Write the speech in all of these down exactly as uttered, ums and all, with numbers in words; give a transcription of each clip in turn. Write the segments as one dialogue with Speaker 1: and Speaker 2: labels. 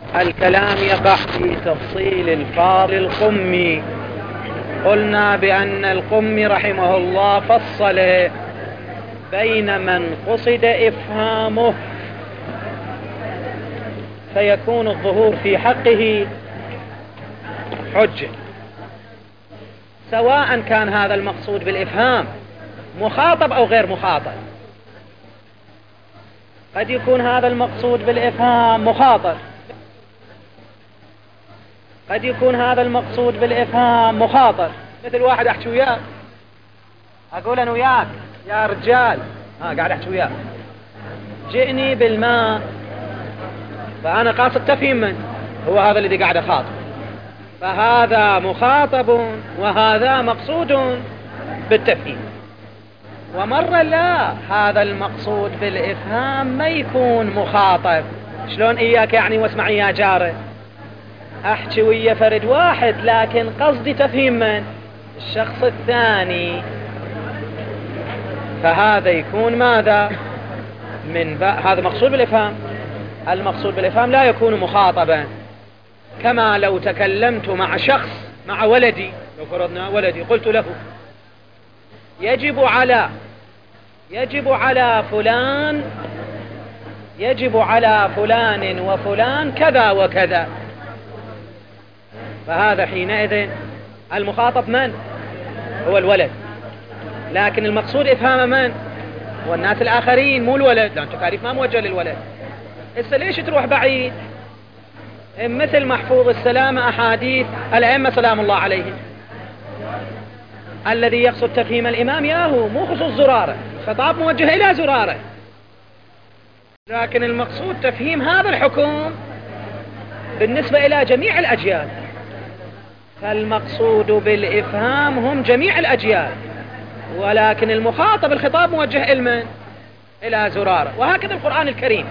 Speaker 1: الكلام يقع في تفصيل الفاظ القمي. قلنا بأن القمي رحمه الله فصل بين من قصد إفهامه فيكون الظهور في حقه حجة، سواء كان هذا المقصود بالإفهام مخاطب أو غير مخاطب. قد يكون هذا المقصود بالإفهام مخاطب، قد يكون هذا المقصود بالإفهام مخاطب. مثل واحد أحكي وياك، أقول أنا وياك يا رجال، ها قاعد أحكي وياك، جئني بالماء، فأنا قاصد تفهيم من هو هذا الذي قاعد أخاطب، فهذا مخاطب وهذا مقصود بالتفهيم. ومرة لا، هذا المقصود بالإفهام ما يكون مخاطب. شلون إياك يعني واسمعي يا جارة، أحكي ويا فرد واحد لكن قصدي تفهيم من الشخص الثاني، فهذا يكون ماذا من ب... هذا مقصود بالإفهام. المقصود بالإفهام لا يكون مخاطبا، كما لو تكلمت مع شخص، مع ولدي، لو فرضنا ولدي قلت له يجب على يجب على فلان يجب على فلان وفلان كذا وكذا، فهذا حينئذ المخاطب من هو الولد، لكن المقصود إفهام من هو الناس الآخرين مو الولد، لأن تكاليف ما موجه للولد. إذا ليش تروح بعيد؟ مثل محفوظ السلامة أحاديث الأئمة سلام الله عليهم، الذي يقصد تفهيم الإمام ياهو مو خصوص زرارة، خطاب موجه إلى زرارة، لكن المقصود تفهيم هذا الحكم بالنسبة إلى جميع الأجيال. فالمقصود بالإفهام هم جميع الأجيال، ولكن المخاطب الخطاب موجه إلى إلى زرارة. وهكذا القرآن الكريم،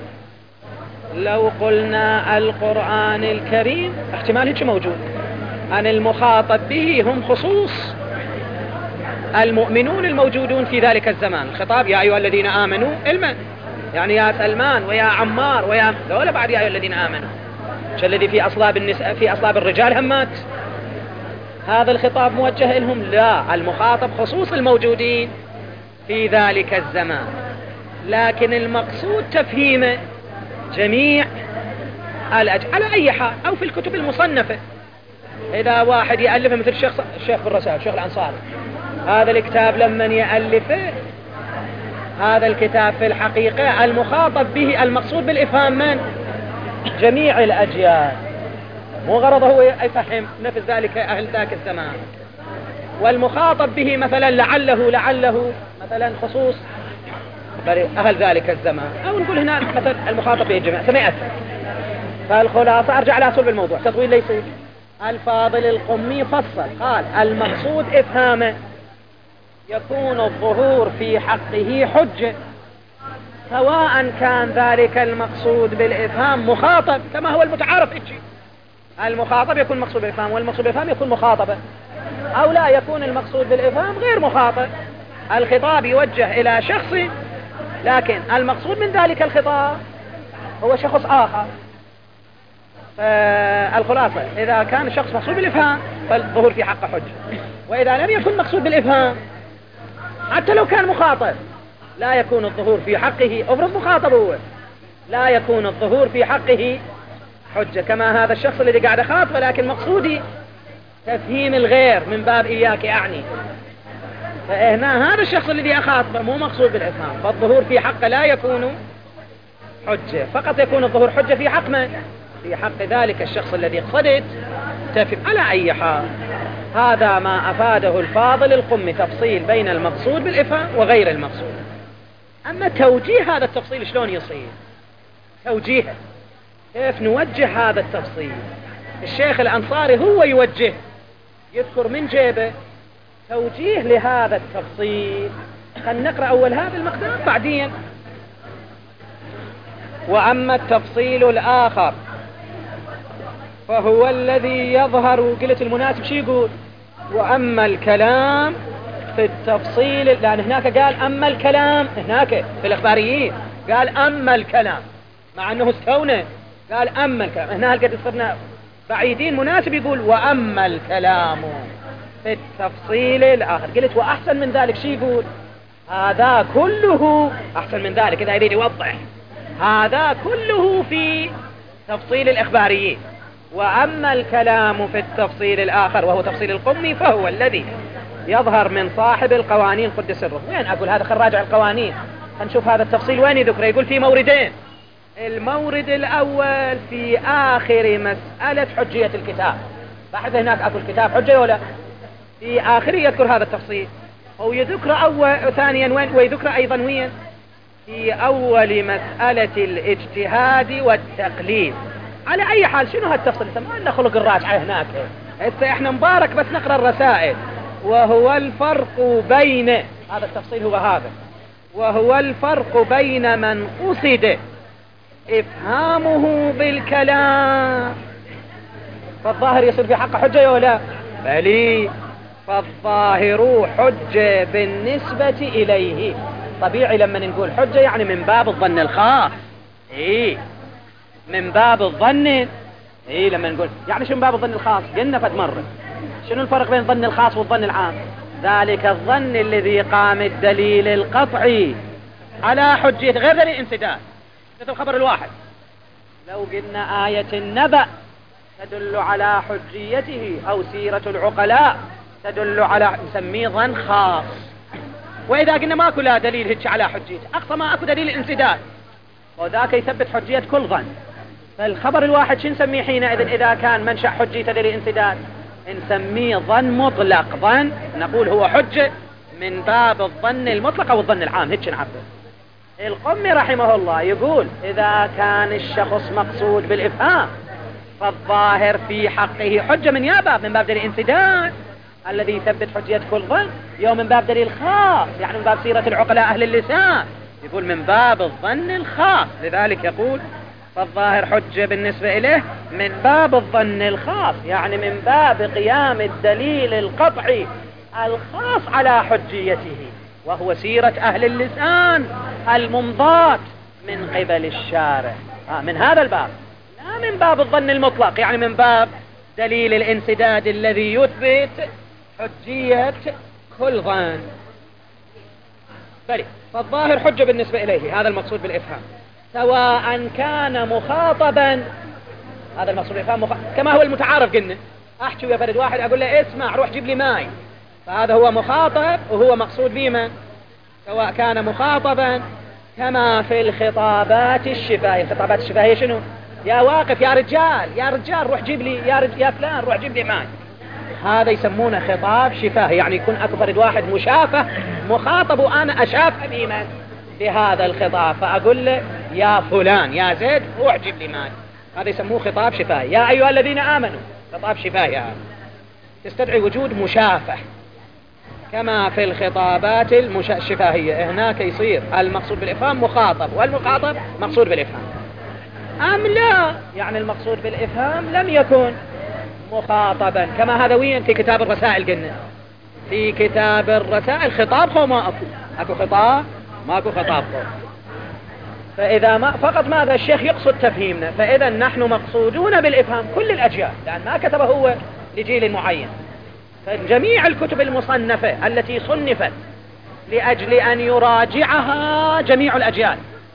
Speaker 1: لو قلنا القرآن الكريم احتمال هيك موجود أن المخاطب به هم خصوص المؤمنون الموجودون في ذلك الزمان. الخطاب يا أيها الذين آمنوا علما، يعني يا سلمان ويا عمار ويا ولا بعد يا أيها الذين آمنوا، الذي في أصلاب النساء في أصلاب الرجال همات، هذا الخطاب موجه لهم؟ لا، المخاطب خصوص الموجودين في ذلك الزمان، لكن المقصود تفهيمه جميع الأج... على أي حال. أو في الكتب المصنفة، إذا واحد يألفه مثل الشيخ الشيخ بالرسائل الشيخ الأنصاري، هذا الكتاب لمن يألفه، هذا الكتاب في الحقيقة المخاطب به المقصود بالإفهام من جميع الأجيال، مو غرضه هو يفهم نفس ذلك أهل ذاك الزمان. والمخاطب به مثلا لعله لعله مثلا خصوص أهل ذلك الزمان، أو نقول هنا مثلا المخاطب به الجميع سمعت. فالخلاصة أرجع على صلب الموضوع، تطويل ليس. الفاضل القمي فصل قال المقصود إفهامه يكون الظهور في حقه حجة، سواء كان ذلك المقصود بالإفهام مخاطب كما هو المتعارف إيش، المخاطب يكون مقصود بالإفهام والمقصود بالإفهام يكون مخاطبا، أو لا يكون المقصود بالإفهام غير مخاطب، الخطاب يوجه إلى شخص لكن المقصود من ذلك الخطاب هو شخص آخر. فالخلاصة إذا كان الشخص مقصود بالإفهام فالظهور في حقه حجة، وإذا لم يكن مقصود بالإفهام حتى لو كان مخاطب لا يكون الظهور في حقه، افرض مخاطب هو، لا يكون الظهور في حقه حجة، كما هذا الشخص الذي قاعد أخاطبه لكن مقصودي تفهيم الغير من باب إياك أعني، فهنا هذا الشخص الذي أخاطبه مو مقصود بالإفهام، فالظهور في حقه لا يكون حجة، فقط يكون الظهور حجة في حق من؟ في حق ذلك الشخص الذي قصدت تفهم. على أي حال هذا ما أفاده الفاضل القمي، تفصيل بين المقصود بالإفهام وغير المقصود. أما توجيه هذا التفصيل شلون يصير؟ توجيهه كيف نوجه هذا التفصيل؟ الشيخ الأنصاري هو يوجه، يذكر من جيبه توجيه لهذا التفصيل. خلينا نقرأ أول هذا المقدار بعدين. وأما التفصيل الآخر فهو الذي يظهر، قلت المناسب شي يقول وأما الكلام في التفصيل، لأن هناك قال أما الكلام، هناك في الإخباريين قال أما الكلام مع أنه استونى قال أما الكلام. هنا قد صرنا بعيدين، مناسب يقول وأما الكلام في التفصيل الآخر. قلت وأحسن من ذلك شي يقول هذا كله أحسن من ذلك، إذا يريد يوضح هذا كله في تفصيل الإخباريين، وأما الكلام في التفصيل الآخر وهو تفصيل القمي فهو الذي يظهر من صاحب القوانين قدس سره. وين أقول هذا؟ خل راجع القوانين هنشوف هذا التفصيل وين يذكر. يقول في موردين. المورد الأول في آخر مسألة حجية الكتاب، بحث هناك أقول الكتاب حجة ولا في آخره يذكر هذا التفصيل، أو يذكر أول ثانيا وين، ويذكر أيضا وين في أول مسألة الاجتهاد والتقليد. على أي حال شنو هالتفصيل؟ ما لنا خلق الراجعة هناك، هسه احنا مبارك بس نقرأ الرسائل. وهو الفرق بين، هذا التفصيل هو هذا، وهو الفرق بين من قصد إفهامه بالكلام، فالظاهر يصير في حق حجة ولا بلي، فالظاهر حجة بالنسبة إليه. طبيعي لما نقول حجة يعني من باب الظن الخاص، إيه من باب الظن، إيه لما نقول يعني شو من باب الظن الخاص؟ قلنا فد مرة شنو الفرق بين الظن الخاص والظن العام؟ ذلك الظن الذي قام الدليل القطعي على حجية غير دليل انسداد، مثل الخبر الواحد. لو قلنا آية النبأ تدل على حجيته، أو سيرة العقلاء تدل على، نسميه ظن خاص. وإذا قلنا ماكو لا دليل هيك على حجيته، أقصى ما أكو دليل انسداد، وذاك يثبت حجية كل ظن. فالخبر الواحد شو نسميه حينئذ إذا كان منشأ حجيته دليل انسداد؟ نسميه ظن مطلق، ظن نقول هو حجة من باب الظن المطلق أو الظن العام، هيك نعبر. القمي رحمه الله يقول إذا كان الشخص مقصود بالإفهام فالظاهر في حقه حجة من يا باب من باب دليل انسداد الذي يثبت حجية كل ظن، يوم من باب دليل خاص يعني من باب سيرة العقلاء أهل اللسان، يقول من باب الظن الخاص. لذلك يقول فالظاهر حجة بالنسبة إليه من باب الظن الخاص، يعني من باب قيام الدليل القطعي الخاص على حجيته، وهو سيرة أهل اللسان الممضاة من قبل الشارع. آه من هذا الباب، لا من باب الظن المطلق يعني من باب دليل الانسداد الذي يثبت حجية كل ظن. بلي فالظاهر حجة بالنسبة إليه، هذا المقصود بالإفهام، سواء كان مخاطبا، هذا المقصود بالإفهام مخ... كما هو المتعارف. قلنا أحكي ويا فرد واحد أقول له اسمع روح جيب لي ماي، فهذا هو مخاطب وهو مقصود بمن؟ سواء كان مخاطبا كما في الخطابات الشفاهية. الخطابات الشفاهية شنو؟ يا واقف يا رجال يا رجال روح جيب لي يا, رج... يا فلان روح جيب لي ماي، هذا يسمونه خطاب شفاهي، يعني يكون أكو فرد واحد مشافه مخاطب وأنا أشافه بمن؟ بهذا الخطاب، فأقول له يا فلان يا زيد روح جيب لي ماي، هذا يسموه خطاب شفاهي. يا أيها الذين آمنوا خطاب شفاهي، هذا تستدعي وجود مشافه كما في الخطابات الشفاهية. هناك يصير المقصود بالإفهام مخاطب والمخاطب مقصود بالإفهام، أم لا يعني المقصود بالإفهام لم يكن مخاطبا، كما هذا وين في كتاب الرسائل. قلنا في كتاب الرسائل خطاب هو ما أكو أكو خطاب ماكو خطاب هو. فإذا ما فقط ماذا الشيخ يقصد تفهيمنا، فإذا نحن مقصودون بالإفهام كل الأجيال، لأن ما كتبه هو لجيل معين. فجميع الكتب المصنفة التي صنفت لأجل أن يراجعها جميع الأجيال،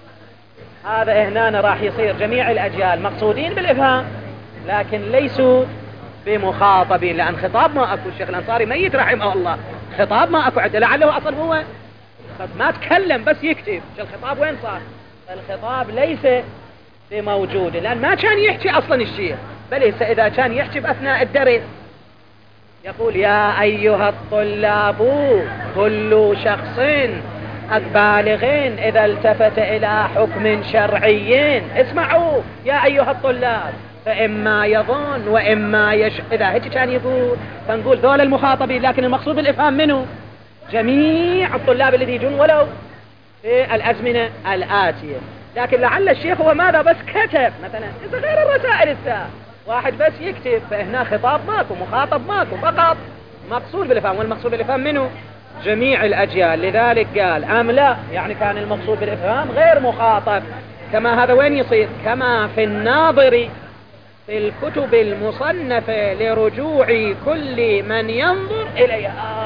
Speaker 1: هذا هنا راح يصير جميع الأجيال مقصودين بالإفهام لكن ليسوا بمخاطبين، لأن خطاب ما أكو. الشيخ الأنصاري ميت رحمه الله، خطاب ما أكو عده، لعله أصلا هو ما تكلم بس يكتب، الخطاب وين صار؟ الخطاب ليس بموجود، لأن ما كان يحكي أصلا الشيخ، بل إذا كان يحكي بأثناء الدرس يقول يا أيها الطلاب كل شخص بالغين إذا التفت إلى حكم شرعي اسمعوا يا أيها الطلاب، فإما يظن وإما يش... إذا هيك كان يقول، فنقول ذول المخاطبين، لكن المقصود بالإفهام منه جميع الطلاب الذين يجون ولو في الأزمنة الآتية. لكن لعل الشيخ هو ماذا بس كتب مثلا إذا غير الرسائل الساعة واحد بس يكتب، فهنا خطاب ماكو مخاطب ماكو، فقط مقصود بالإفهام، والمقصود بالإفهام منه جميع الأجيال. لذلك قال أم لا يعني كان المقصود بالإفهام غير مخاطب كما هذا وين يصير؟ كما في الناظر في الكتب المصنفة لرجوع كل من ينظر إليها.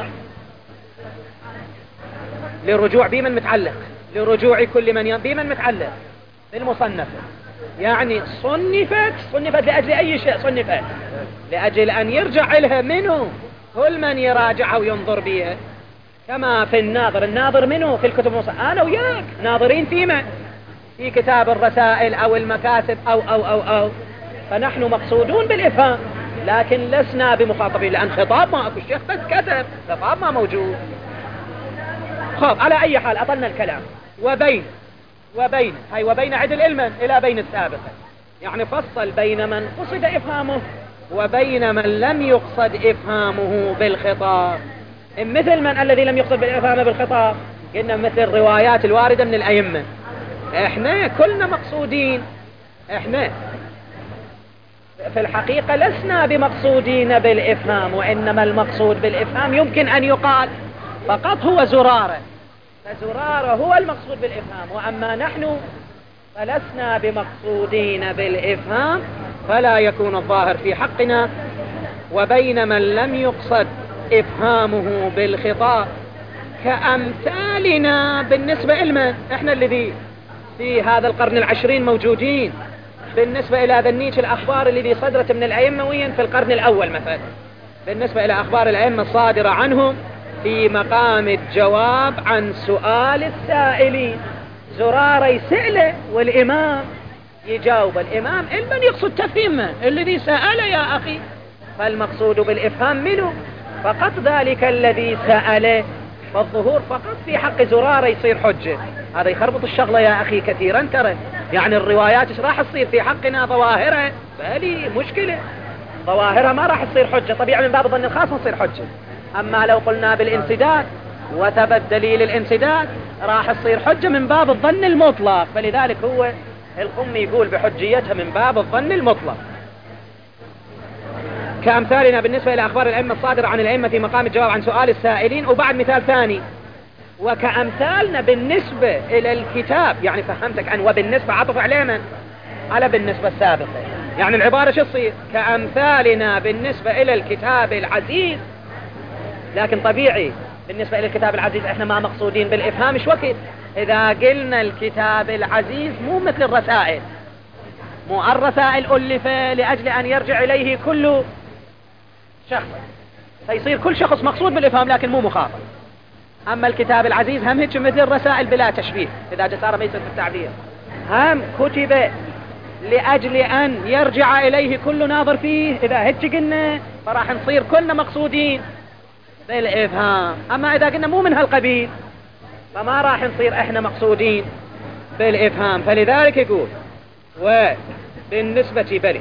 Speaker 1: لرجوع بمن متعلق؟ لرجوع كل من ينظر بمن متعلق؟ في المصنفة، يعني صنفت صنفت لأجل أي شيء؟ صنفت لأجل أن يرجع لها منه كل من يراجع وينظر بها. كما في الناظر، الناظر منه في الكتب المصنفة؟ أنا وياك ناظرين فيما في كتاب الرسائل أو المكاتب أو أو أو أو فنحن مقصودون بالإفهام، لكن لسنا بمخاطبين، لأن خطاب ما أكو، الشيخ بس كتب، خطاب ما موجود. خب على أي حال أطلنا الكلام. وبين وبين هاي وبين عدل علما إلى بين السابقة، يعني فصل بين من قصد إفهامه وبين من لم يقصد إفهامه بالخطاب. مثل من الذي لم يقصد بالإفهام بالخطاب؟ قلنا مثل الروايات الواردة من الأئمة. احنا كلنا مقصودين، احنا في الحقيقة لسنا بمقصودين بالإفهام، وإنما المقصود بالإفهام يمكن أن يقال فقط هو زرارة، فزرارة هو المقصود بالإفهام، وأما نحن فلسنا بمقصودين بالإفهام، فلا يكون الظاهر في حقنا. وبين من لم يقصد إفهامه بالخطاب كأمثالنا بالنسبة إلنا، إحنا الذي في هذا القرن العشرين موجودين، بالنسبة إلى ذنيك الأخبار الذي صدرت من الأئمة وين في القرن الأول مثلا، بالنسبة إلى أخبار الأئمة الصادرة عنهم في مقام الجواب عن سؤال السائلين. زرارة يسأله والإمام يجاوب، الإمام من يقصد تفهيمه الذي سأل يا أخي، فالمقصود بالإفهام منه فقط ذلك الذي سأله، فالظهور فقط في حق زرارة يصير حجة. هذا يخربط الشغلة يا أخي كثيرا ترى، يعني الروايات ايش راح تصير في حقنا؟ ظواهرة، بالي مشكلة، ظواهرة ما راح تصير حجة، طبيعي من باب الظن الخاص نصير حجة. أما لو قلنا بالانسداد وثبت دليل الانسداد راح تصير حجة من باب الظن المطلق، فلذلك هو القمي يقول بحجيتها من باب الظن المطلق. كأمثالنا بالنسبة إلى أخبار الأئمة الصادرة عن الأئمة في مقام الجواب عن سؤال السائلين. وبعد مثال ثاني، وكأمثالنا بالنسبة إلى الكتاب، يعني فهمتك عن وبالنسبة عطف علينا على بالنسبة السابقة، يعني العبارة شو تصير؟ كأمثالنا بالنسبة إلى الكتاب العزيز. لكن طبيعي بالنسبة إلى الكتاب العزيز احنا ما مقصودين بالإفهام. ايش وقت إذا قلنا الكتاب العزيز مو مثل الرسائل، مو الرسائل ألف لأجل أن يرجع إليه كل شخص، فيصير كل شخص مقصود بالإفهام لكن مو مخاطب. أما الكتاب العزيز هم هيك مثل الرسائل بلا تشبيه، إذا جسارة ما يصير في التعبير، هم كتب لأجل أن يرجع إليه كل ناظر فيه، إذا هيك قلنا فراح نصير كلنا مقصودين بالإفهام. أما إذا قلنا مو من هالقبيل فما راح نصير إحنا مقصودين بالإفهام. فلذلك يقول وبالنسبة بلي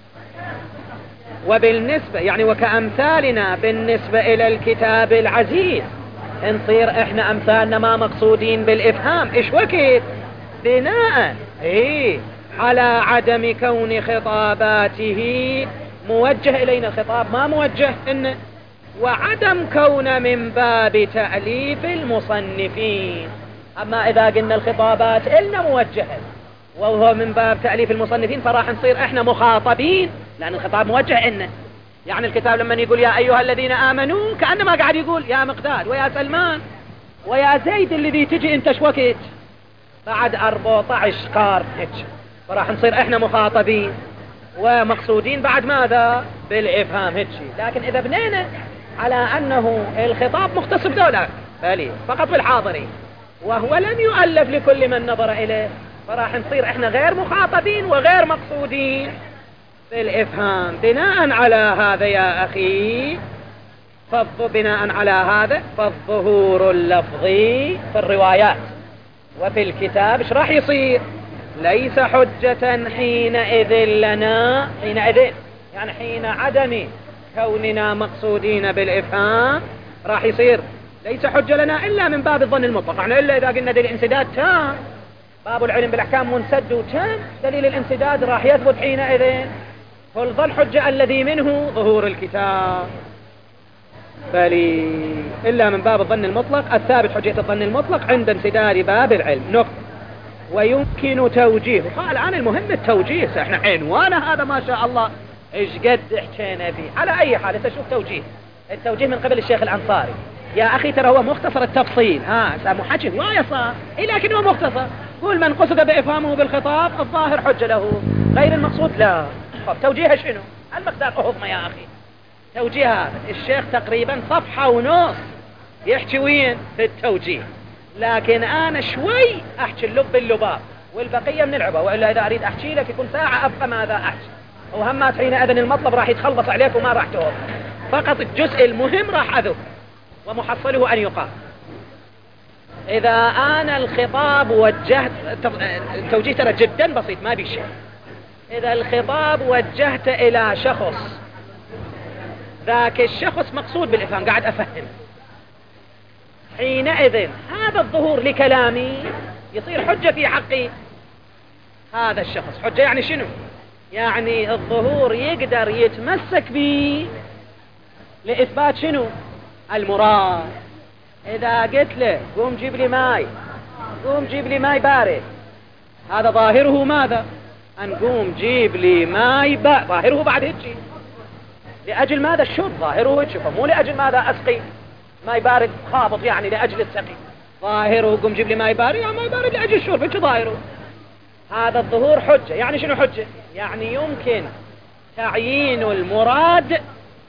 Speaker 1: وبالنسبة يعني وكأمثالنا بالنسبة إلى الكتاب العزيز نصير إحنا أمثالنا ما مقصودين بالإفهام. إيش وقت؟ بناء إيه على عدم كون خطاباته موجه إلينا، الخطاب ما موجه إن، وعدم كون من باب تأليف المصنفين. أما إذا قلنا الخطابات إلنا موجهة وهو من باب تأليف المصنفين فراح نصير إحنا مخاطبين، لأن الخطاب موجه إلنا. يعني الكتاب لما يقول يا أيها الذين آمنوا كأنما قاعد يقول يا مقداد ويا سلمان ويا زيد الذي تجي انت شوكت بعد أربعة عشر قرن هيك، فراح نصير إحنا مخاطبين ومقصودين بعد ماذا؟ بالإفهام هيك. لكن إذا بنينا على أنه الخطاب مختص بدولة بالي فقط بالحاضرين وهو لم يؤلف لكل من نظر إليه، فراح نصير إحنا غير مخاطبين وغير مقصودين بالإفهام. بناء على هذا يا أخي فالظ... بناء على هذا فالظهور اللفظي في الروايات وفي الكتاب ايش راح يصير؟ ليس حجة حينئذ لنا، حينئذ يعني حين عدم كوننا مقصودين بالإفهام راح يصير ليس حجة لنا إلا من باب الظن المطلق، يعني إلا إذا قلنا دليل الانسداد تام، باب العلم بالأحكام منسد وتام، دليل الانسداد راح يثبت حينئذ، فالظن حجة الذي منه ظهور الكتاب، بل إلا من باب الظن المطلق الثابت حجية الظن المطلق عند انسداد باب العلم. نقطة. ويمكن توجيه. قال الآن المهم التوجيه، احنا عنوان هذا ما شاء الله ايش قد احكينا فيه. على اي حال تشوف توجيه، التوجيه من قبل الشيخ الأنصاري. يا أخي ترى هو مختصر التفصيل، ها سامو حكي هواية صار إيه لكنه مختصر. قول من قصد بإفهامه بالخطاب الظاهر حجة له، غير المقصود لا. طب توجيه شنو؟ المقدار أهضمه يا أخي. توجيه هذا الشيخ تقريبا صفحة ونص يحكي وين في التوجيه، لكن أنا شوي أحكي اللب باللباب والبقية من العبا، وإلا إذا أريد أحكي لك يكون ساعة أبقى ماذا أحكي، وهمات حينئذ المطلب راح يتخلص عليك وما راح تهضم. فقط الجزء المهم راح أذوق ومحصله أن يقال. إذا أنا الخطاب وجهت التوجيه ترى جدا بسيط ما بيشي. إذا الخطاب وجهت إلى شخص، ذاك الشخص مقصود بالإفهام قاعد أفهم، حينئذ هذا الظهور لكلامي يصير حجة في حقي هذا الشخص. حجة يعني شنو؟ يعني الظهور يقدر يتمسك به لإثبات شنو؟ المراد. إذا قلت له قوم جيب لي ماي، قوم جيب لي ماي بارد، هذا ظاهره ماذا؟ أن قوم جيب لي ماي بارد، ظاهره بعد هيك لأجل ماذا الشرب، ظاهره هيك، فمو لأجل ماذا أسقي ماي بارد خابط يعني لأجل السقي، ظاهره قوم جيب لي ماي بارد، يا ماي بارد لأجل الشرب هيك ظاهره. هذا الظهور حجة. يعني شنو حجة؟ يعني يمكن تعيين المراد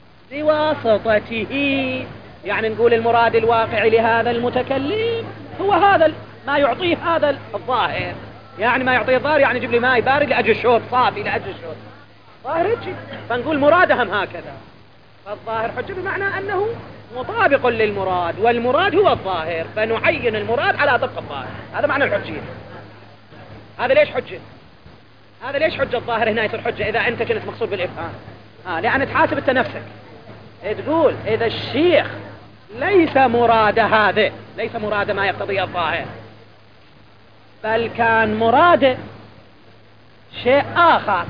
Speaker 1: بواسطته. يعني نقول المراد الواقعي لهذا المتكلم هو هذا ما يعطيه هذا الظاهر، يعني ما يعطيه الظاهر يعني جيب لي ماء بارد لأجل الشرب، صافي لأجل الشرب، ظاهر هيك. فنقول مرادهم هكذا. فالظاهر حجة بمعنى أنه مطابق للمراد، والمراد هو الظاهر، فنعين المراد على طبق الظاهر. هذا معنى الحجية. هذا ليش حجة؟ هذا ليش حجة الظاهر هنا يصير حجة إذا أنت كنت مقصود بالإفهام؟ آه لأن تحاسب أنت نفسك، تقول إذا الشيخ ليس مراد هذا، ليس مراد ما يقتضيه الظاهر، بل كان مراد شيء آخر،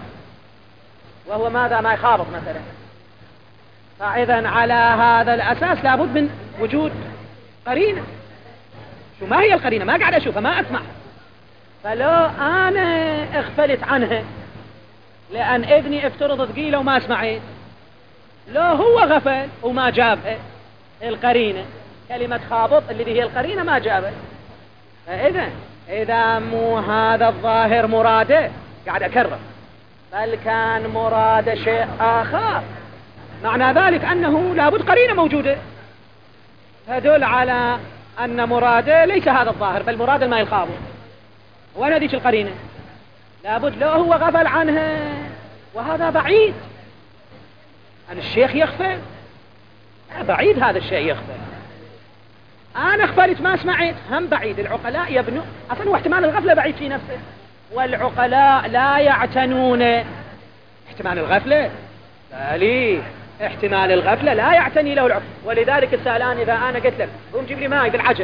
Speaker 1: وهو ماذا؟ ما يخابط مثلا، فإذا على هذا الأساس لابد من وجود قرينة. شو ما هي القرينة؟ ما قاعد أشوفها ما أسمعها، فلو أنا اغفلت عنها لأن إذني افترض ثقيلة وما سمعت، لو هو غفل وما جابها القرينة، كلمة خابط اللي هي القرينة ما جابها، فإذا إذا مو هذا الظاهر مراده، قاعد أكرر، بل كان مراد شيء آخر، معنى ذلك أنه لابد قرينة موجودة تدل على أن مراده ليس هذا الظاهر بل مراد ما يخابط. وين هذيك القرينة؟ لابد لو هو غفل عنها، وهذا بعيد أن الشيخ يغفل، بعيد هذا الشيء يغفل. أنا غفلت ما سمعت هم بعيد. العقلاء يبنوا أصلا، هو احتمال الغفلة بعيد في نفسه، والعقلاء لا يعتنون احتمال الغفلة، لا ليه احتمال الغفلة لا يعتني له العقل. ولذلك السالان إذا أنا قلت لك قوم جيب لي ماي بالعجل،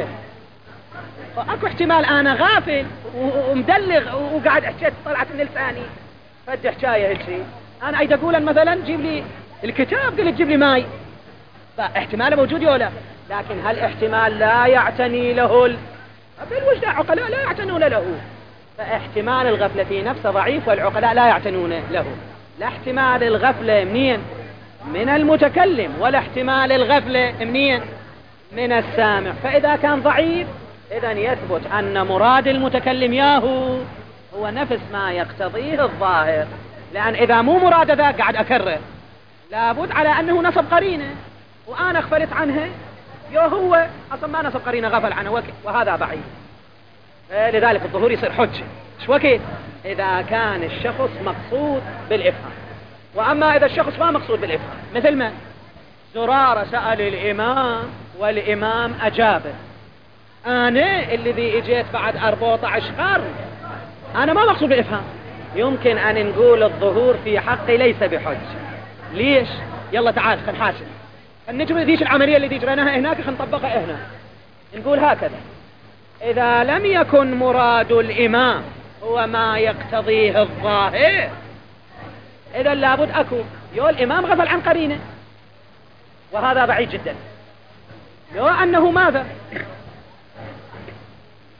Speaker 1: فأكو احتمال أنا غافل ومدلغ وقاعد حكيت طلعت من لساني فد حكاية هالشيء، أنا عايز أقول مثلا جيب لي الكتاب قلت جيب لي ماي، فاحتمال موجود ولا؟ لكن هل احتمال لا يعتني له ال... بالوجدان عقلاء لا يعتنون له، فاحتمال الغفلة في نفسه ضعيف والعقلاء لا يعتنون له. لا احتمال الغفلة منين؟ من المتكلم، ولا احتمال الغفلة منين؟ من السامع. فإذا كان ضعيف إذا يثبت أن مراد المتكلم ياهو هو نفس ما يقتضيه الظاهر، لأن إذا مو مراد ذا قاعد أكرر لابد على أنه نصب قرينة، وأنا اغفلت عنها يا هو أصلا ما نصب قرينة غفل عنه، وهذا بعيد. لذلك الظهور يصير حجة شو وكيد؟ إذا كان الشخص مقصود بالإفهام. وأما إذا الشخص ما مقصود بالإفهام، مثل ما زرارة سأل الإمام والإمام أجابه، أنا الذي اجيت بعد أربعة عشر قرن أنا ما مقصود بالإفهام، يمكن أن نقول الظهور في حقي ليس بحج. ليش؟ يلا تعال خل نحاسب، النجم ذيش العملية اللي جريناها هناك خل نطبقها هنا. نقول هكذا: إذا لم يكن مراد الإمام هو ما يقتضيه الظاهر، إذا لابد أكو يو الإمام غفل عن قرينه، وهذا بعيد جدا. يو أنه ماذا؟ أنا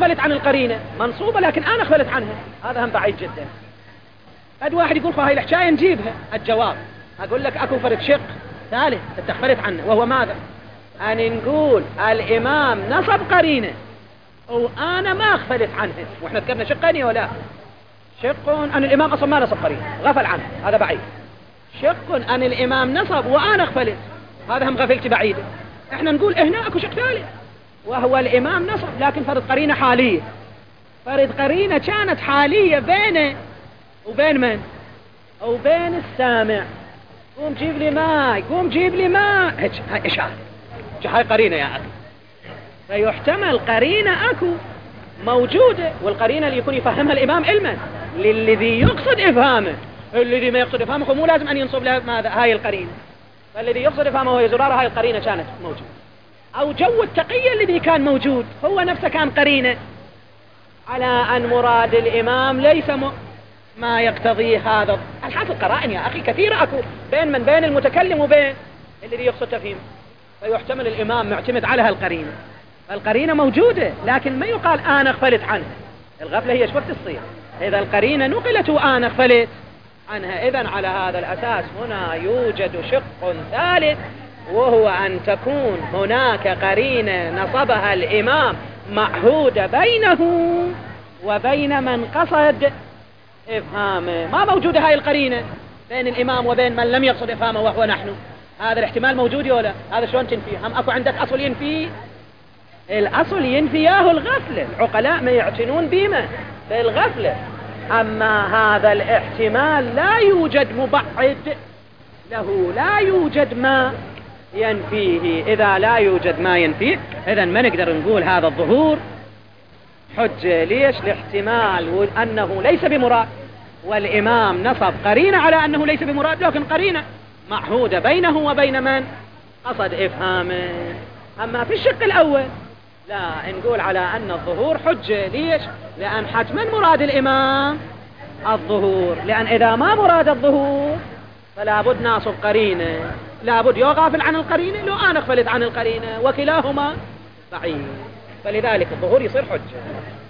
Speaker 1: أغفلت عن القرينة منصوبة لكن أنا أغفلت عنها، هذا هم بعيد جدا. قد واحد يقول هاي الحكاية نجيبها. الجواب أقول لك أكو فرد شق ثالث تغفلت عنه، وهو ماذا؟ أن نقول الإمام نصب قرينة وأنا ما أغفلت عنه، وإحنا ذكرنا شقين ولا شق أن الإمام أصلا ما نصب قرينة غفل عنه، هذا بعيد. شق أن الإمام نصب وأنا أغفلت، هذا هم غفلت بعيدة. إحنا نقول هنا أكو شق ثالث وهو الإمام نصب لكن فرض قرينة حالية، فرض قرينة كانت حالية بينه وبين من؟ وبين السامع. قوم جيب لي ماء، قوم جيب لي ماء، هيك هاي إشارة، هاي قرينة يا أخي. فيحتمل قرينة أكو موجودة، والقرينة اللي يكون يفهمها الإمام علما للذي يقصد إفهامه. الذي ما يقصد إفهامه مو لازم أن ينصب له ماذا؟ هاي القرينة. فالذي يقصد إفهامه هو زرارة، هاي القرينة كانت موجودة. أو جو التقية الذي كان موجود هو نفسه كان قرينة على أن مراد الإمام ليس م... ما يقتضي هذا. الحاصل قرائن يا أخي كثيرة أكو بين من بين المتكلم وبين الذي يقصد تفهيمه، فيحتمل الإمام معتمد على هالقرينة. القرينة موجودة لكن ما يقال أنا اغفلت عنها، الغفلة هي شوف تصير إذا القرينة نقلت وأنا اغفلت عنها. إذن على هذا الأساس هنا يوجد شق ثالث، وهو أن تكون هناك قرينة نصبها الإمام معهودة بينه وبين من قصد إفهامه. ما موجودة هاي القرينة بين الإمام وبين من لم يقصد إفهامه وهو نحن. هذا الاحتمال موجود ولا؟ هذا شلون تنفيه؟ هم أكو عندك أصل ينفي؟ الأصل ينفياه الغفلة، العقلاء ما يعتنون بما في الغفلة. أما هذا الاحتمال لا يوجد مبعد له، لا يوجد ما ينفيه. إذا لا يوجد ما ينفيه إذن ما نقدر نقول هذا الظهور حجة. ليش؟ الاحتمال أنه ليس بمراد، والإمام نصب قرينة على أنه ليس بمراد، لكن قرينة معهودة بينه وبين من قصد إفهامه. أما في الشق الأول لا نقول على أن الظهور حجة. ليش؟ لأن حتما مراد الإمام الظهور، لأن إذا ما مراد الظهور فلا بد ناصب قرينة، لا بد يغافل عن القرينة لو أنا اغفلت عن القرينة، وكلاهما بعيد، فلذلك الظهور يصير حجة.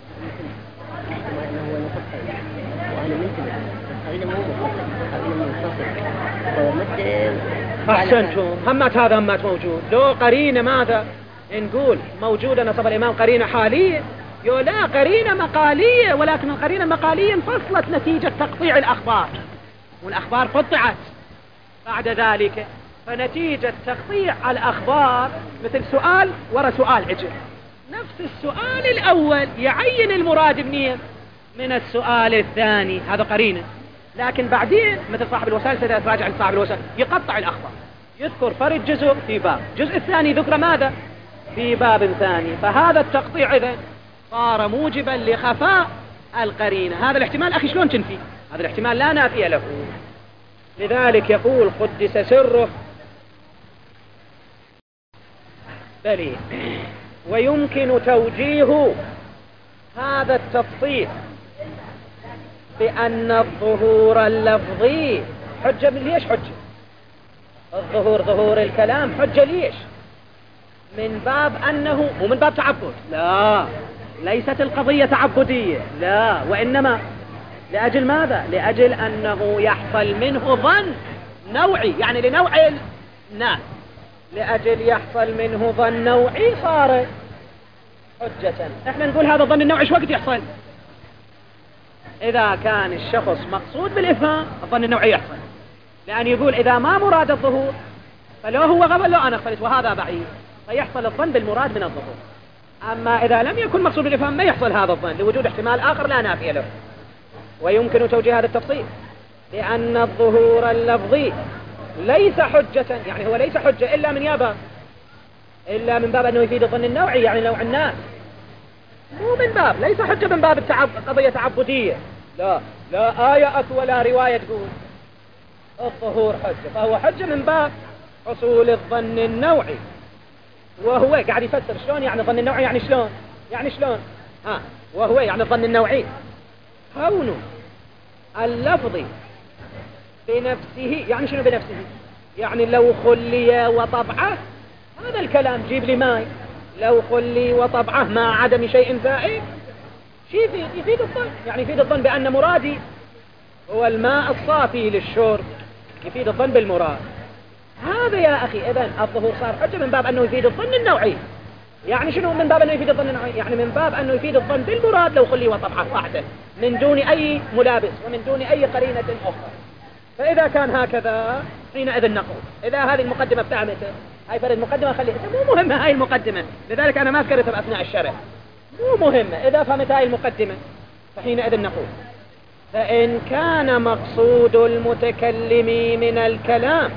Speaker 1: أحسنتم، همات هذا همات موجود. لو قرينة ماذا نقول موجودة نصب الإمام قرينة حالية، يو لا قرينة مقالية، ولكن القرينة المقالية انفصلت نتيجة تقطيع الأخبار، والأخبار قطعت بعد ذلك، فنتيجة تقطيع الأخبار مثل سؤال ورا سؤال اجى، نفس السؤال الأول يعين المراد منين من السؤال الثاني، هذا قرينة. لكن بعدين مثل صاحب الوسائل سيدة راجع لصاحب الوسائل يقطع الأخبار، يذكر فرد جزء في باب، جزء الثاني ذكر ماذا في باب ثاني، فهذا التقطيع إذن صار موجبا لخفاء القرينة. هذا الاحتمال أخي شلون تنفي؟ هذا الاحتمال لا نافي له. لذلك يقول قدس سره بلي ويمكن توجيه هذا التفصيل بأن الظهور اللفظي حجة. من ليش حجة؟ الظهور ظهور الكلام حجة. ليش؟ من باب أنه مو من باب تعبد، لا ليست القضية تعبدية، لا، وإنما لأجل ماذا؟ لأجل أنه يحصل منه ظن نوعي، يعني لنوع الناس، لأجل يحصل منه ظن نوعي صار حجة. احنا نقول هذا الظن النوعي شو وقت يحصل؟ إذا كان الشخص مقصود بالإفهام الظن النوعي يحصل، لأن يقول إذا ما مراد الظهور فلو هو غبل لو أنا اختلت، وهذا بعيد، فيحصل الظن بالمراد من الظهور. أما إذا لم يكن مقصود بالإفهام ما يحصل هذا الظن لوجود احتمال آخر لا نافي له. ويمكن توجيه هذا التفصيل لأن الظهور اللفظي ليس حجة، يعني هو ليس حجة إلا من يابا إلا من باب أنه يفيد الظن النوعي، يعني نوع الناس، مو من باب ليس حجة من باب التعب... قضية تعبدية، لا لا آية أكو ولا رواية تقول الظهور حجة، فهو حجة من باب حصول الظن النوعي. وهو قاعد يفسر شلون يعني الظن النوعي، يعني شلون يعني شلون ها وهو يعني الظن النوعي كونه اللفظي بنفسه، يعني شنو بنفسه؟ يعني لو خلي وطبعه، هذا الكلام جيب لي ماي، لو خلي وطبعه مع عدم شيء زائد شي يفيد؟ يفيد الظن، يعني يفيد الظن بأن مرادي هو الماء الصافي للشرب، يفيد الظن بالمراد. هذا يا أخي إذن الظهور صار حجة من باب أنه يفيد الظن النوعي. يعني شنو من باب أنه يفيد الظن النوعي؟ يعني من باب أنه يفيد الظن بالمراد لو خلي وطبعه واحدة من دون أي ملابس ومن دون أي قرينة أخرى. فإذا كان هكذا حينئذ نقول إذا هذه المقدمة فهمته، هاي فرد مقدمة خليها مو مهمة هاي المقدمة، لذلك أنا ما ذكرتها بأثناء الشرح، مو مهمة. إذا فهمت هاي المقدمة فحينئذ نقول فإن كان مقصود المتكلم من الكلام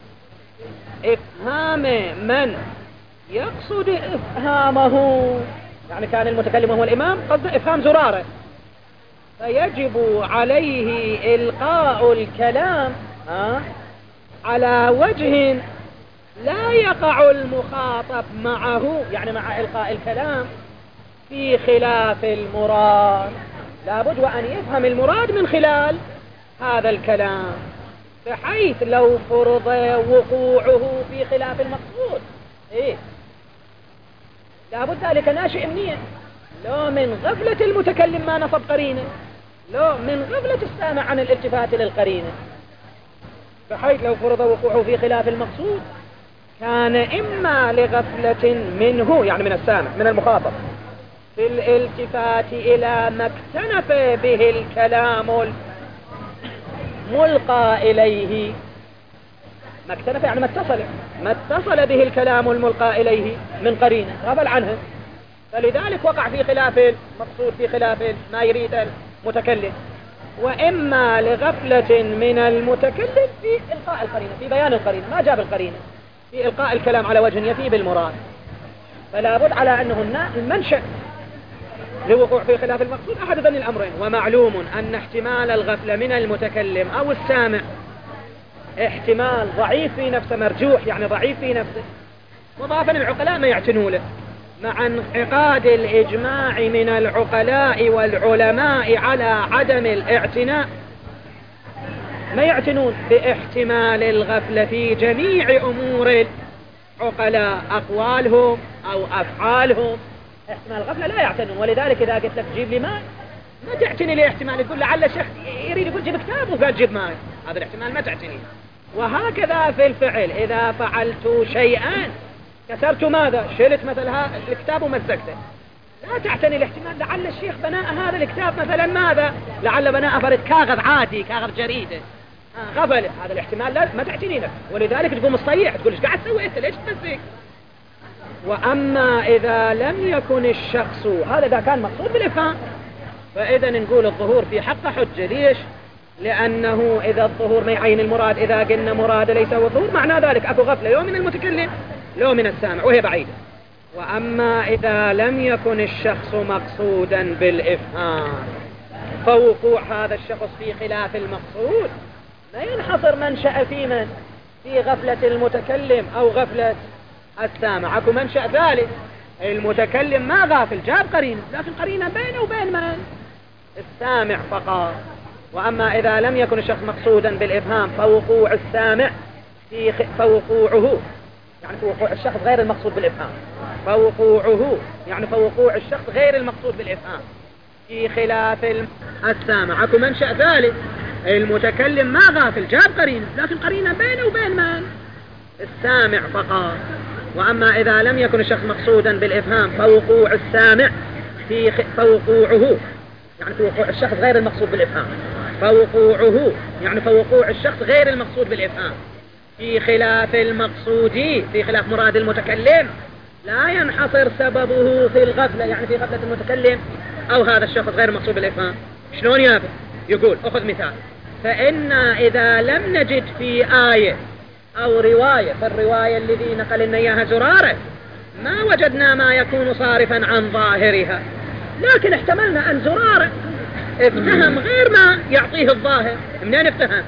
Speaker 1: إفهام من يقصد إفهامه، يعني كان المتكلم هو الإمام قصد إفهام زرارة، فيجب عليه إلقاء الكلام ها على وجه لا يقع المخاطب معه، يعني مع إلقاء الكلام في خلاف المراد. لابد وأن يفهم المراد من خلال هذا الكلام، بحيث لو فرض وقوعه في خلاف المقصود إيه لابد ذلك ناشئ منين؟ لو من غفلة المتكلم ما نصب قرينه، لو من غفلة السامع عن الالتفات للقرينة، بحيث لو فرض وقوعه في خلاف المقصود كان إما لغفلة منه يعني من السامع من المخاطب في الالتفات إلى ما اكتنف به الكلام الملقى إليه، ما اكتنف يعني ما اتصل ما اتصل به الكلام الملقى إليه من قرينة غفل عنه، فلذلك وقع في خلاف المقصود في خلاف ما يريد المتكلم. وإما لغفلة من المتكلم في إلقاء القرينة في بيان القرينة، ما جاب القرينة في إلقاء الكلام على وجه يفي بالمراد، فلا بد على أنه المنشأ لوقوع في خلاف المقصود أحد ذني الأمرين. ومعلوم أن احتمال الغفلة من المتكلم أو السامع احتمال ضعيف في نفسه، مرجوح يعني ضعيف في نفسه، مضافا العقلاء ما يعتنوا له، مع انعقاد الإجماع من العقلاء والعلماء على عدم الاعتناء، ما يعتنون باحتمال الغفلة في جميع أمور العقلاء أقوالهم أو أفعالهم، احتمال الغفلة لا يعتنون. ولذلك إذا قلت لك جيب لي ماء ما تعتني لاحتمال، تقول لعل الشيخ يريد يقول جيب كتاب وقال جيب ماء، هذا الاحتمال ما تعتني. وهكذا في الفعل إذا فعلت شيئا كسرت ماذا شلت مثلا الكتاب ومزقته، لا تعتني الاحتمال لعل الشيخ بناء هذا الكتاب مثلا ماذا لعل بناء فرد كاغذ عادي كاغذ جريدة آه غفل، هذا الاحتمال لا ما تعتني له، ولذلك تقوم تصيح تقول ايش قاعد تسوي انت ليش تمزق. وأما إذا لم يكن الشخص هذا إذا كان مقصود بالإفهام فإذا نقول الظهور في حق حجة. ليش؟ لأنه إذا الظهور ما يعين المراد، إذا قلنا مراد ليس هو الظهور معنى ذلك أكو غفلة لو من المتكلم لو من السامع وهي بعيدة. وأما إذا لم يكن الشخص مقصودا بالإفهام فوقوع هذا الشخص في خلاف المقصود لا ينحصر منشأ في من في غفلة المتكلم أو غفلة السامع، أكو منشأ ثالث، المتكلم ما غافل جاب قرينة لكن قرينة بينه وبين من السامع فقط. وأما إذا لم يكن الشخص مقصودا بالإفهام فوقوع السامع في خ... فوقوعه يعني فوقوع الشخص غير المقصود بالإفهام، فوقوعه يعني فوقوع الشخص غير المقصود بالإفهام في خلاف السامع، أكو منشأ ثالث، المتكلم ما غافل جاب قرينة لكن قرينة بينه وبين من السامع فقط. وأما إذا لم يكن الشخص مقصودا بالإفهام فوقوع السامع في خ... فوقوعه يعني فوقوع الشخص غير المقصود بالإفهام، فوقوعه يعني فوقوع الشخص غير المقصود بالإفهام في خلاف المقصود في خلاف مراد المتكلم لا ينحصر سببه في الغفلة يعني في غفلة المتكلم أو هذا الشخص غير المقصود بالإفهام. شلون يابا؟ يقول أخذ مثال، فإن إذا لم نجد في آية أو رواية، فالرواية الذي نقل لنا إياها زرارة ما وجدنا ما يكون صارفا عن ظاهرها، لكن احتملنا أن زرارة افتهم غير ما يعطيه الظاهر. منين افتهم؟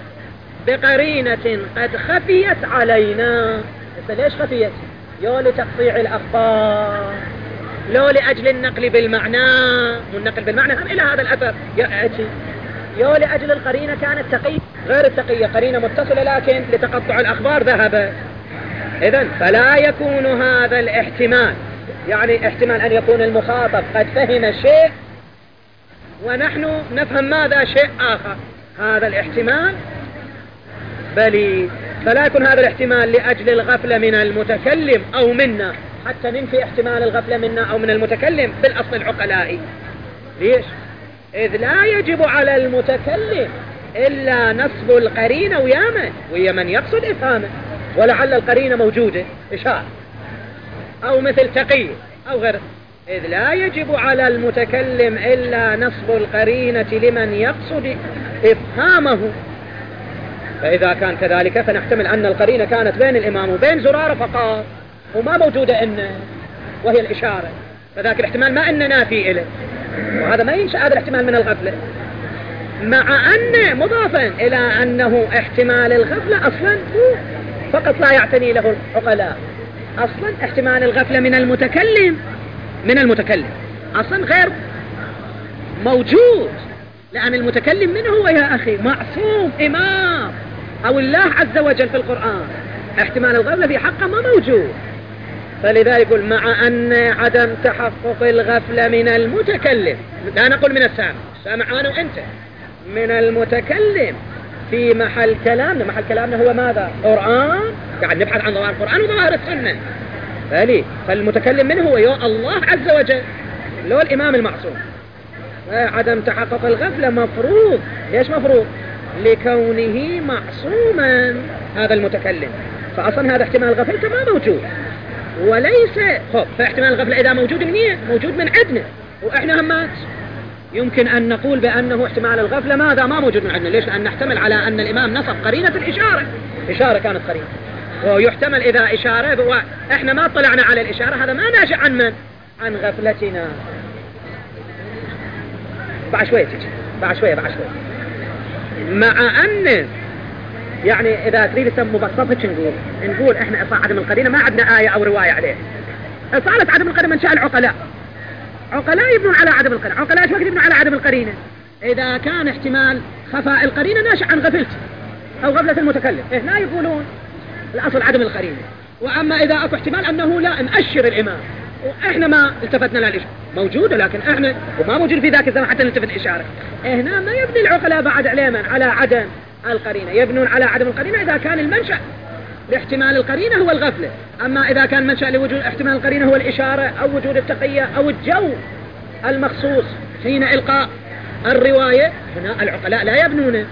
Speaker 1: بقرينة قد خفيت علينا. بس ليش خفيت؟ يو لتقطيع الأخبار، لو لأجل النقل بالمعنى، والنقل بالمعنى هم إلى هذا الأثر يأتي، يو لأجل القرينة كانت تقية غير التقية، قرينة متصلة لكن لتقطع الأخبار ذهب. إذن فلا يكون هذا الاحتمال يعني احتمال أن يكون المخاطب قد فهم شيء ونحن نفهم ماذا شيء آخر. هذا الاحتمال بل فلا يكون هذا الاحتمال لأجل الغفلة من المتكلم أو منا، حتى ننفي احتمال الغفلة منا أو من المتكلم بالأصل العقلائي. ليش؟ إذ لا يجب على المتكلم إلا نصب القرينة ويا من ويا من يقصد إفهامه، ولعل القرينة موجودة إشارة أو مثل تقية أو غيره. إذ لا يجب على المتكلم إلا نصب القرينة لمن يقصد إفهامه. فإذا كان كذلك فنحتمل أن القرينة كانت بين الإمام وبين زرارة فقط وما موجودة إن وهي الإشارة، فذاك الاحتمال ما إن نافي إليه، وهذا ما ينشأ هذا الاحتمال من الغفلة، مع أن مضافا إلى أنه احتمال الغفلة أصلا فقط لا يعتني له العقلاء. أصلا احتمال الغفلة من المتكلم من المتكلم أصلا غير موجود، لأن المتكلم منه هو يا أخي معصوم إمام أو الله عز وجل في القرآن، احتمال الغفلة في حقه ما موجود. فلذلك يقول مع أن عدم تحقق الغفلة من المتكلم، لا نقول من السامع، السامع أنا وأنت، من المتكلم في محل كلامنا. محل كلامنا هو ماذا؟ قرآن، يعني نبحث عن ظواهر القرآن وظواهر السنة. فلي فالمتكلم منه هو يا الله عز وجل، لو الإمام المعصوم. عدم تحقق الغفلة مفروض. ليش مفروض؟ لكونه معصوما هذا المتكلم، فأصلا هذا احتمال غفلته ما موجود. وليس خب فاحتمال الغفلة إذا موجود منين؟ موجود من عندنا وإحنا همات. يمكن أن نقول بأنه احتمال الغفلة ماذا ما موجود من عندنا. ليش؟ لأن نحتمل على أن الإمام نصب قرينة الإشارة، إشارة كانت قرينة، ويحتمل إذا إشارة وإحنا ما اطلعنا على الإشارة، هذا ما ناشئ عن من؟ عن غفلتنا. بعد شوية تجي بعد شوية بعد شوية مع أن يعني إذا تريد تسمى مبسطة نقول نقول إحنا إصلاح عدم القرينة ما عندنا آية أو رواية عليه. إصالة عدم القرينة من شاء العقلاء، عقلاء يبنون على عدم القرينة. عقلاء ايش وقت يبنون على عدم القرينة؟ إذا كان احتمال خفاء القرينة ناشئ عن غفلته أو غفلة المتكلم، هنا يقولون الأصل عدم القرينة. وأما إذا أكو احتمال أنه لا مأشر الإمام وإحنا ما التفتنا للإشارة، موجودة لكن إحنا وما موجود في ذاك الزمان حتى نلتفت الإشارة، هنا ما يبني العقلاء بعد عليما على عدم القرينة، يبنون على عدم القرينة إذا كان المنشأ لاحتمال القرينة هو الغفلة. أما إذا كان منشأ لوجود احتمال القرينة هو الإشارة أو وجود التقية أو الجو المخصوص حين إلقاء الرواية، هنا العقلاء لا يبنونه.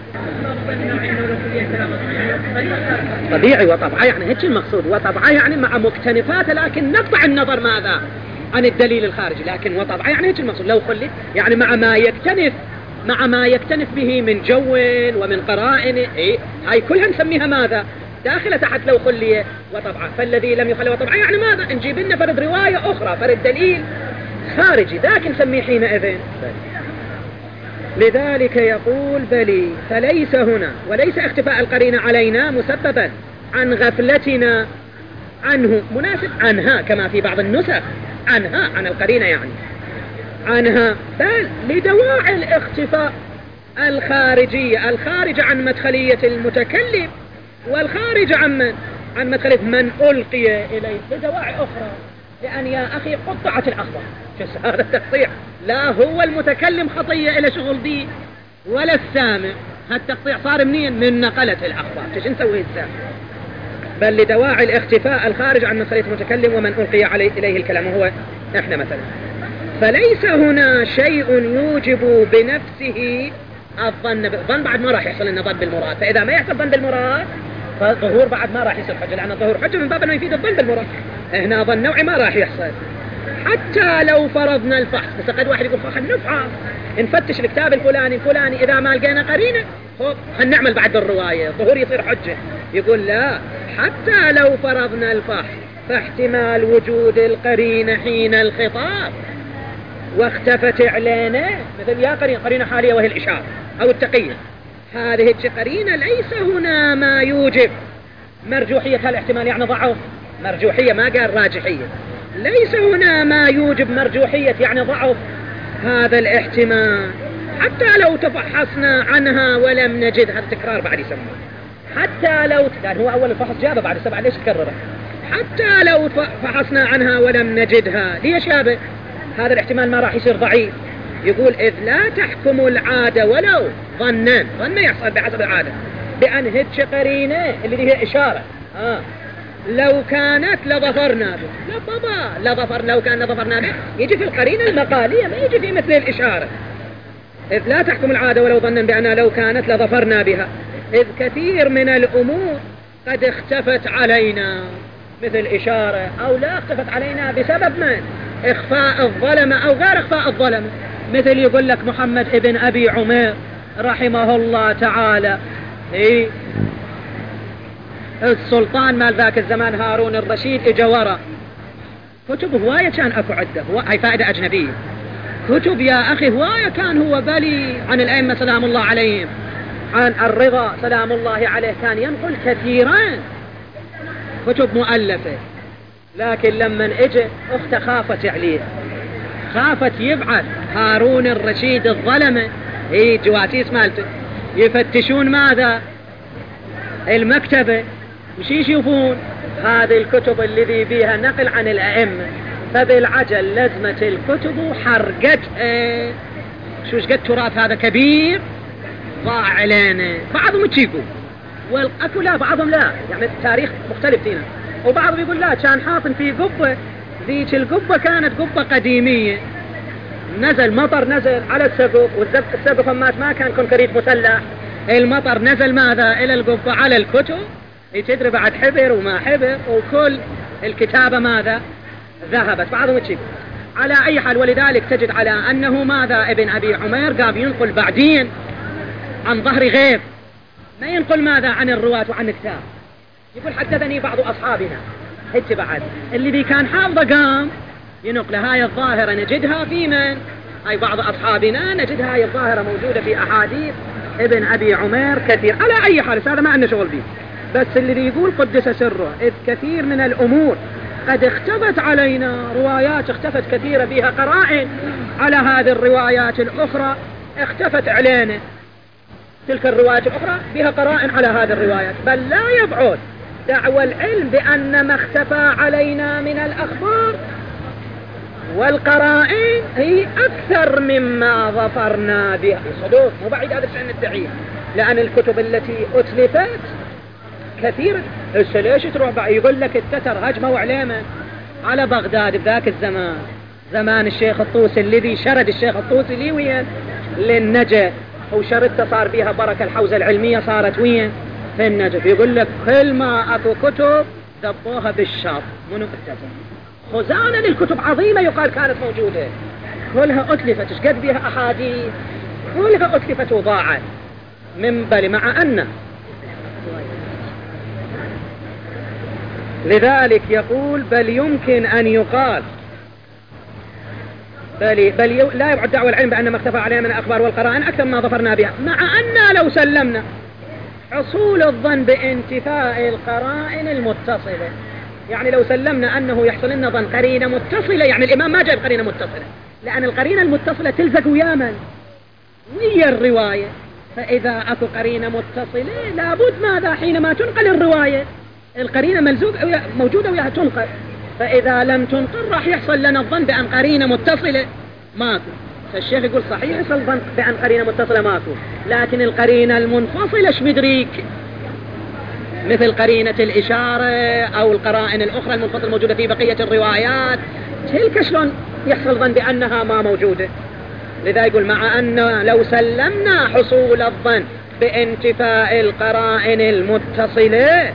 Speaker 1: طبيعي وطبعا يعني هيك المقصود، وطبعا يعني مع مكتنفات، لكن نقطع النظر ماذا عن الدليل الخارجي، لكن وطبعا يعني هيك المقصود لو خلت يعني مع ما يكتنف مع ما يكتنف به من جو ومن قرائن، إيه هاي كلها نسميها ماذا؟ داخلة تحت لو خلية وطبعا. فالذي لم يخلي وطبعا يعني ماذا؟ نجيب لنا فرد رواية أخرى، فرد دليل خارجي، ذاك نسميه حينئذ. لذلك يقول بلي فليس هنا وليس اختفاء القرينة علينا مسببا عن غفلتنا عنه، مناسب عنها كما في بعض النسخ، عنها عن القرينة يعني عنها، بل لدواعي الاختفاء الخارجية الخارجة عن مدخلية المتكلم والخارج عن من؟ عن مدخلية من ألقي إليه لدواعي أخرى. لأن يا أخي قطعت الأخبار، هذا التقطيع لا هو المتكلم خطية إلى شغل دي ولا السامع، هالتقطيع صار منين؟ من نقلة الأخبار، ايش نسوي السامع؟ بل لدواعي الاختفاء الخارج عن مدخلية المتكلم ومن ألقي عليه إليه الكلام، وهو إحنا مثلا. فليس هنا شيء يوجب بنفسه الظن. الظن بعد ما راح يحصل لنا ظن بالمراد، فإذا ما يحصل ظن بالمراد فالظهور بعد ما راح يصير حجة، لأن الظهور حجة من باب أنه يفيد الظن بالمراد. هنا ظن نوعي ما راح يحصل حتى لو فرضنا الفحص. بس قد واحد يقول خلينا نفحص نفتش الكتاب الفلاني الفلاني، إذا ما لقينا قرينة هو هنعمل بعد الرواية الظهور يصير حجة. يقول لا، حتى لو فرضنا الفحص فاحتمال وجود القرينة حين الخطاب واختفت إعلانه، مثل يا قرينة قرينة حالية وهي الإشارة أو التقية، هذه القرينة ليس هنا ما يوجب مرجوحية هالاحتمال، يعني ضعف مرجوحية ما قال راجحية، ليس هنا ما يوجب مرجوحية يعني ضعف هذا الاحتمال، حتى لو تفحصنا عنها ولم نجد. هذا تكرار بعد يسمى حتى لو، لأن هو أول الفحص جابه بعد سبعة، ليش تكرره؟ حتى لو فحصنا عنها ولم نجدها، ليش يابه؟ هذا الاحتمال ما راح يصير ضعيف، يقول إذ لا تحكم العادة ولو ظنا، ظنا يحصل بحسب العادة بأن هتش قرينة اللي هي إشارة آه. لو كانت لظفرنا به، لا بابا لظفر، لو كان لظفرنا به يجي في القرينة المقالية، ما يجي في مثل الإشارة. إذ لا تحكم العادة ولو ظنا بأن لو كانت لظفرنا بها، إذ كثير من الأمور قد اختفت علينا، مثل إشارة أو لا اختفت علينا بسبب من؟ إخفاء الظلمة أو غير إخفاء الظلمة. مثل يقول لك محمد ابن أبي عمير رحمه الله تعالى، إيه السلطان مال ذاك الزمان هارون الرشيد اجا ورا كتب هواية كان اكو عدة، هاي فائدة اجنبية، كتب يا اخي هواية كان هو بلي عن الائمة سلام الله عليهم، عن الرضا سلام الله عليه كان ينقل كثيرا كتب مؤلفة. لكن لما اجى اخته خافت عليه، خافت يبعث هارون الرشيد الظلمة هي جواسيس مالته يفتشون ماذا؟ المكتبة، وش يشوفون؟ هذه الكتب الذي بيها نقل عن الأئمة، فبالعجل لزمت الكتب وحرقت ايه شو قد تراث هذا كبير ضاع علينا. بعضهم تشيكوا والأكو لا، بعضهم لا، يعني التاريخ مختلف فينا، وبعضهم يقول لا كان حاطن في قبة، ذيك القبة كانت قبة قديمية، نزل مطر نزل على السقف، والسقف ما كان كونكريت مسلح، المطر نزل ماذا إلى القبة على الكتب، تدري بعد حبر وما حبر وكل الكتابة ماذا ذهبت. بعضهم تشيك على أي حال. ولذلك تجد على أنه ماذا ابن أبي عمير قام ينقل بعدين عن ظهر غيب، ما ينقل ماذا عن الرواة وعن الكتاب. يقول حدثني بعض أصحابنا هيك بعد الذي كان حافظ قام ينقل هاي الظاهرة نجدها في من؟ هاي بعض أصحابنا نجدها هاي الظاهرة موجودة في أحاديث ابن أبي عمير كثير. على أي حال هذا ما عندنا شغل به، بس اللي يقول قدس سره إذ كثير من الأمور قد اختفت علينا، روايات اختفت كثيرة بها قرائن على هذه الروايات الأخرى اختفت علينا، تلك الروايات الأخرى بها قرائن على هذه الروايات. بل لا يبعد دعوى العلم بأن ما اختفى علينا من الأخبار والقرائن هي أكثر مما ظفرنا بها. صدوق مو بعيد هذا الشأن الدعية، لأن الكتب التي أتلفت كثير. هسه ليش تروح بقى يقول لك التتر هجموا علينا على بغداد بذاك الزمان، زمان الشيخ الطوسي الذي شرد الشيخ الطوسي لي وين للنجف، وشردته صار بيها بركة، الحوزة العلمية صارت وين في النجف. يقول لك كل ما أكو كتب دبوها بالشاط، منو التتر خزانة للكتب عظيمة يقال كانت موجودة، كلها أتلفت، ايش قد بها أحاديث كلها أتلفت وضاعت من بل. مع أن لذلك يقول بل يمكن أن يقال بل, بل لا يبعد دعوى العلم بأن ما اختفى علينا من الأخبار والقرائن أكثر ما ظفرنا بها، مع أن لو سلمنا حصول الظن بانتفاء القرائن المتصلة. يعني لو سلمنا أنه يحصل لنا ظن قرينة متصلة، يعني الإمام ما جايب قرينة متصلة، لأن القرينة المتصلة تلزق ويا من؟ ويا الرواية. فإذا أكو قرينة متصلة لابد ماذا حينما تنقل الرواية القرينة ملزوقة موجودة وياها تنقل، فإذا لم تنقل راح يحصل لنا الظن بأن قرينة متصلة ماكو. فالشيخ يقول صحيح يحصل ظن بأن قرينة متصلة ماكو، لكن القرينة المنفصلة ايش مدريك؟ مثل قرينة الإشارة أو القرائن الأخرى المنفصلة الموجودة في بقية الروايات، تلك شلون يحصل ظن بأنها ما موجودة؟ لذا يقول مع أن لو سلمنا حصول الظن بانتفاء القرائن المتصلة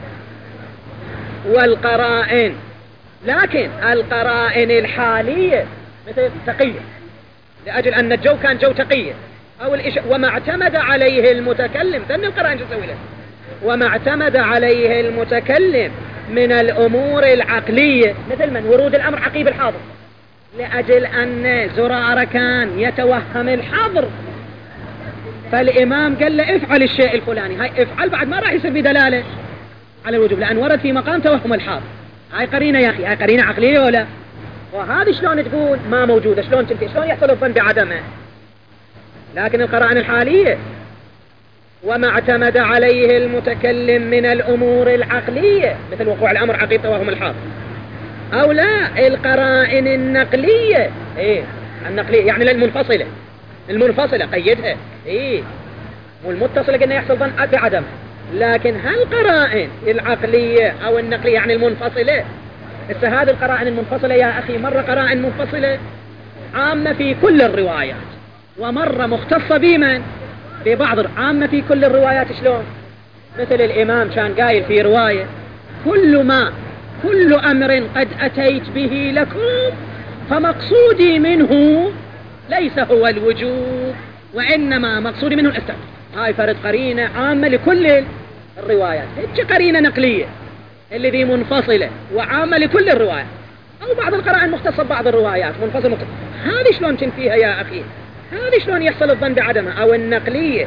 Speaker 1: والقرائن، لكن القرائن الحالية مثل تقية، لأجل أن الجو كان جو تقية، أو الإش... وما اعتمد عليه المتكلم، ذن القرائن تسوي له وما اعتمد عليه المتكلم من الأمور العقلية، مثل من ورود الأمر عقيب الحاضر، لأجل أن زرارة كان يتوهم الحاضر، فالإمام قال له افعل الشيء الفلاني، هاي افعل بعد ما راح يصير بدلالة على الوجوب، لأن ورد في مقام توهم الحاضر. هاي قرينة يا أخي، هاي قرينة عقلية ولا؟ وهذه شلون تقول ما موجودة؟ شلون تنتهي؟ شلون يحصل الظن بعدمها؟ لكن القرائن الحالية وما اعتمد عليه المتكلم من الأمور العقلية، مثل وقوع الأمر عقيب توهم الحاضر، أو لا القرائن النقلية، إيه النقلية يعني للمنفصلة، المنفصلة قيدها إيه، والمتصلة قلنا يحصل ظن بعدم. لكن هالقرائن العقلية أو النقلية يعني المنفصلة، هسه هذه القرائن المنفصلة يا أخي مرة قرائن منفصلة عامة في كل الروايات، ومرة مختصة بمن؟ ببعض، عامة في كل الروايات. شلون؟ مثل الإمام كان قايل في رواية: كل ما كل أمر قد أتيت به لكم فمقصودي منه ليس هو الوجوب وإنما مقصودي منه الإستحباب. هاي فرد قرينة عامة لكل الروايات. هيك قرينة نقلية اللي ذي منفصلة وعامة لكل الروايات، أو بعض القرائن مختصة ببعض الروايات منفصل مختص. هذه شلون تنفيها يا أخي؟ هذه شلون يحصل الظن بعدمها؟ أو النقلية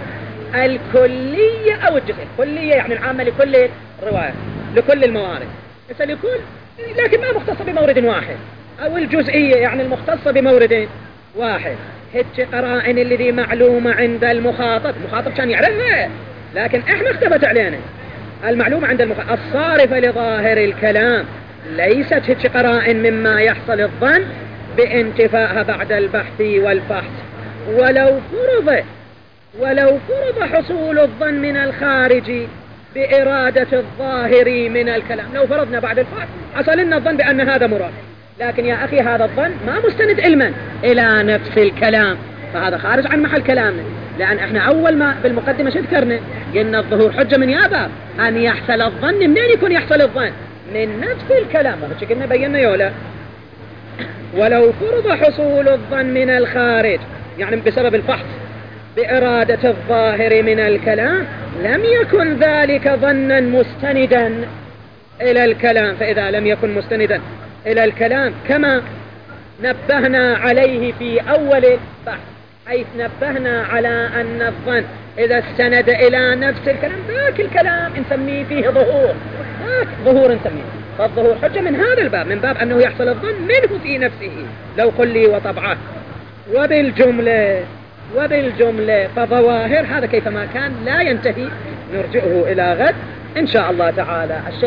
Speaker 1: الكلية أو الجزئية. الكلية يعني العامة لكل الروايات لكل الموارد، مثل لكل لكن ما مختصة بمورد واحد. أو الجزئية يعني المختصة بمورد واحد. هيك قرائن اللي ذي معلومة عند المخاطب، المخاطب كان يعرفها لكن احنا اختفت علينا. المعلومة عند المخاطب الصارفة لظاهر الكلام ليست هيك قرائن مما يحصل الظن بانتفائها بعد البحث والفحص. ولو فرض ولو فرض حصول الظن من الخارج بإرادة الظاهر من الكلام، لو فرضنا بعد الفحص حصل لنا الظن بأن هذا مراد، لكن يا أخي هذا الظن ما مستند علما إلى نفس الكلام، فهذا خارج عن محل كلامنا. لأن احنا أول ما بالمقدمة شو ذكرنا؟ قلنا الظهور حجة من يابا أن يحصل الظن. منين يكون يحصل الظن؟ من نفس الكلام. ما قلنا بينا يولا. ولو فرض حصول الظن من الخارج يعني بسبب الفحص بإرادة الظاهر من الكلام لم يكن ذلك ظنا مستندا إلى الكلام. فإذا لم يكن مستندا إلى الكلام كما نبهنا عليه في أول البحث، حيث نبهنا على أن الظن إذا استند إلى نفس الكلام ذاك الكلام نسميه فيه ظهور، ذاك ظهور نسميه. فالظهور حجة من هذا الباب، من باب أنه يحصل الظن منه في نفسه لو قل وطبعه. وبالجملة وبالجملة فظواهر هذا كيفما كان لا ينتهي، نرجئه إلى غد إن شاء الله تعالى.